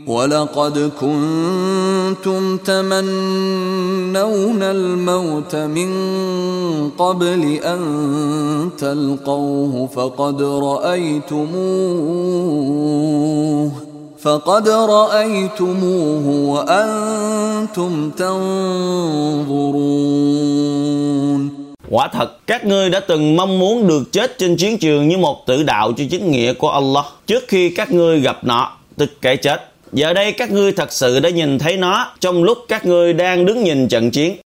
وَلَقَدْ كُنْتُمْ تَمَنَّوْنَ الْمَوْتَ مِنْ قَبْلِ أَنْ تَلْقَوْهُ فَقَدْ رَأَيْتُمُوهُ وَأَنْتُمْ تَنْظُرُونَ. Quả thật các ngươi đã từng mong muốn được chết trên chiến trường như một tử đạo cho chính nghĩa của Allah trước khi các ngươi gặp nó, tức cái chết. Giờ đây các ngươi thật sự đã nhìn thấy nó trong lúc các ngươi đang đứng nhìn trận chiến.